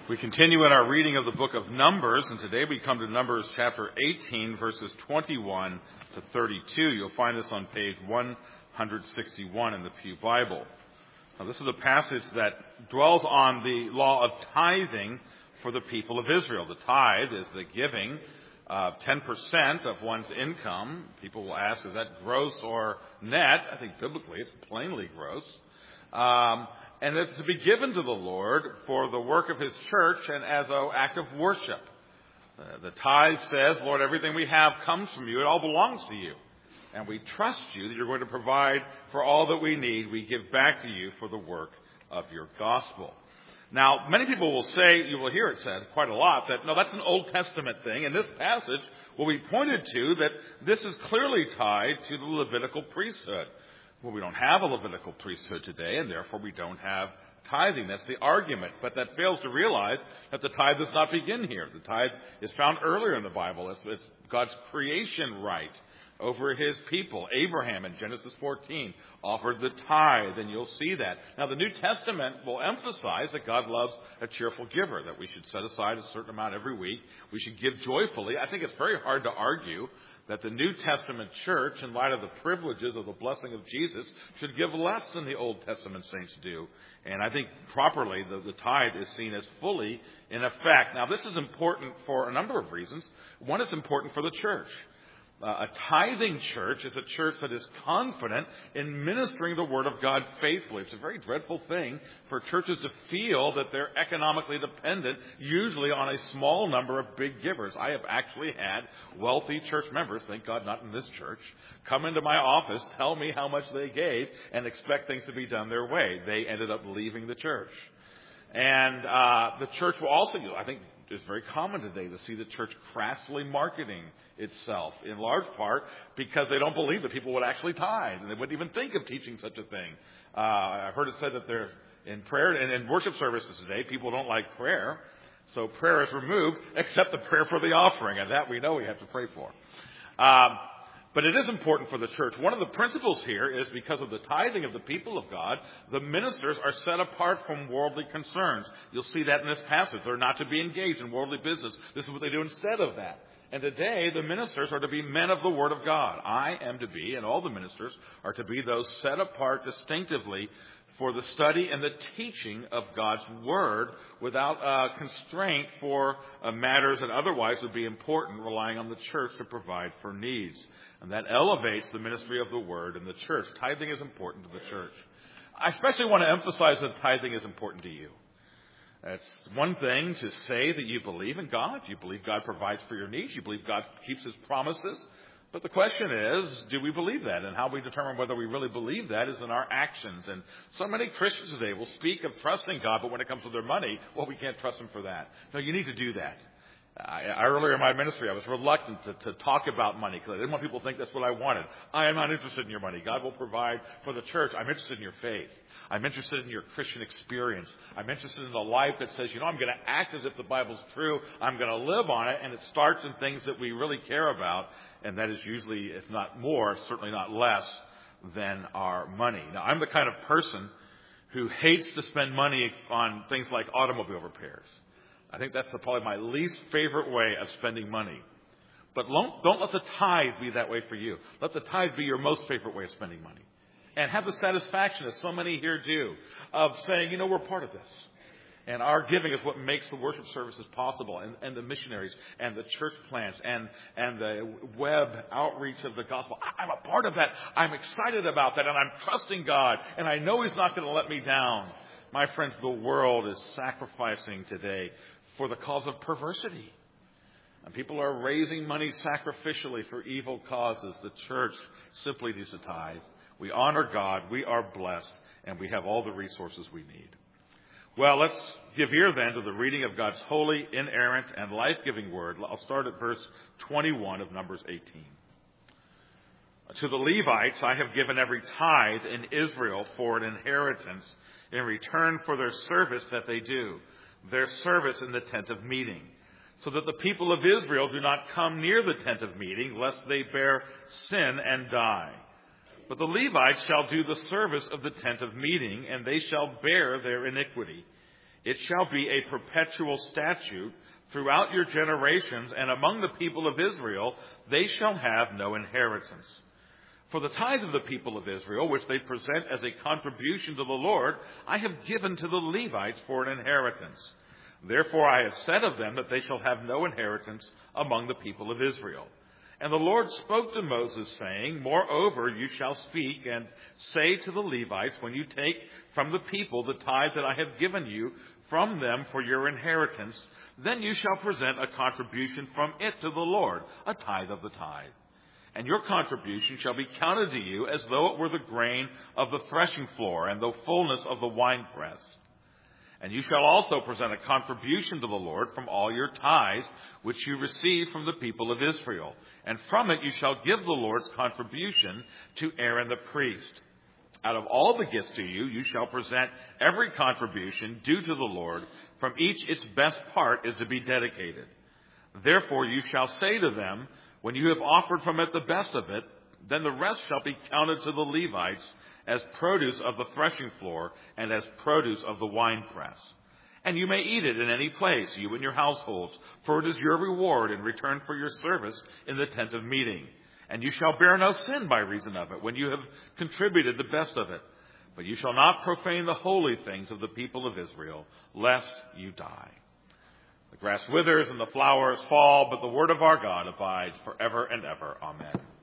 We continue in our reading of the book of Numbers, and today we come to Numbers chapter 18, verses 21 to 32. You'll find this on page 161 in the Pew Bible. Now, this is a passage that dwells on the law of tithing for the people of Israel. The tithe is the giving of 10% of one's income. People will ask, is that gross or net? I think biblically it's plainly gross. And it's to be given to the Lord for the work of His church and as an act of worship. The tithe says, Lord, everything we have comes from you. It all belongs to you. And we trust you that you're going to provide for all that we need. We give back to you for the work of your gospel. Now, many people will say, you will hear it said quite a lot, that no, that's an Old Testament thing. And this passage will be pointed to that this is clearly tied to the Levitical priesthood. Well, we don't have a Levitical priesthood today, and therefore we don't have tithing. That's the argument. But that fails to realize that the tithe does not begin here. The tithe is found earlier in the Bible. It's God's creation right over His people. Abraham in Genesis 14 offered the tithe, and you'll see that. Now, the New Testament will emphasize that God loves a cheerful giver, that we should set aside a certain amount every week. We should give joyfully. I think it's very hard to argue that the New Testament church, in light of the privileges of the blessing of Jesus, should give less than the Old Testament saints do. And I think properly the tithe is seen as fully in effect. Now, this is important for a number of reasons. One, it's important for the church. A tithing church is a church that is confident in ministering the Word of God faithfully. It's a very dreadful thing for churches to feel that they're economically dependent, usually on a small number of big givers. I have actually had wealthy church members, thank God not in this church, come into my office, tell me how much they gave, and expect things to be done their way. They ended up leaving the church. And the church will also, I think, it's very common today to see the church crassly marketing itself, in large part because they don't believe that people would actually tithe, and they wouldn't even think of teaching such a thing. I've heard it said that they're in prayer and in worship services today, people don't like prayer, so prayer is removed except the prayer for the offering, and that we know we have to pray for. But it is important for the church. One of the principles here is because of the tithing of the people of God, the ministers are set apart from worldly concerns. You'll see that in this passage. They're not to be engaged in worldly business. This is what they do instead of that. And today, the ministers are to be men of the Word of God. I am to be, and all the ministers are to be those set apart distinctively for the study and the teaching of God's Word without constraint for matters that otherwise would be important, relying on the church to provide for needs. And that elevates the ministry of the Word in the church. Tithing is important to the church. I especially want to emphasize that tithing is important to you. It's one thing to say that you believe in God. You believe God provides for your needs. You believe God keeps His promises. But the question is, do we believe that? And how we determine whether we really believe that is in our actions. And so many Christians today will speak of trusting God, but when it comes to their money, well, we can't trust Him for that. No, you need to do that. Earlier in my ministry, I was reluctant to talk about money because I didn't want people to think that's what I wanted. I am not interested in your money. God will provide for the church. I'm interested in your faith. I'm interested in your Christian experience. I'm interested in the life that says, I'm going to act as if the Bible's true. I'm going to live on it. And it starts in things that we really care about. And that is usually, if not more, certainly not less than our money. Now, I'm the kind of person who hates to spend money on things like automobile repairs. I think that's probably my least favorite way of spending money. But don't let the tithe be that way for you. Let the tithe be your most favorite way of spending money. And have the satisfaction, as so many here do, of saying, we're part of this. And our giving is what makes the worship services possible, and the missionaries, and the church plants, and the web outreach of the gospel. I'm a part of that. I'm excited about that, and I'm trusting God, and I know He's not going to let me down. My friends, the world is sacrificing today for the cause of perversity. And people are raising money sacrificially for evil causes. The church simply needs to tithe. We honor God, we are blessed, and we have all the resources we need. Well, let's give ear then to the reading of God's holy, inerrant, and life-giving word. I'll start at verse 21 of Numbers 18. To the Levites I have given every tithe in Israel for an inheritance in return for their service that they do, their service in the tent of meeting, so that the people of Israel do not come near the tent of meeting, lest they bear sin and die. But the Levites shall do the service of the tent of meeting, and they shall bear their iniquity. It shall be a perpetual statute throughout your generations, and among the people of Israel they shall have no inheritance. For the tithe of the people of Israel, which they present as a contribution to the Lord, I have given to the Levites for an inheritance. Therefore I have said of them that they shall have no inheritance among the people of Israel. And the Lord spoke to Moses, saying, Moreover, you shall speak and say to the Levites, when you take from the people the tithe that I have given you from them for your inheritance, then you shall present a contribution from it to the Lord, a tithe of the tithe. And your contribution shall be counted to you as though it were the grain of the threshing floor and the fullness of the winepress. And you shall also present a contribution to the Lord from all your tithes, which you receive from the people of Israel. And from it you shall give the Lord's contribution to Aaron the priest. Out of all the gifts to you, you shall present every contribution due to the Lord. From each its best part is to be dedicated. Therefore you shall say to them, when you have offered from it the best of it, then the rest shall be counted to the Levites as produce of the threshing floor and as produce of the winepress. And you may eat it in any place, you and your households, for it is your reward in return for your service in the tent of meeting. And you shall bear no sin by reason of it, when you have contributed the best of it. But you shall not profane the holy things of the people of Israel, lest you die. The grass withers and the flowers fall, but the word of our God abides forever and ever. Amen.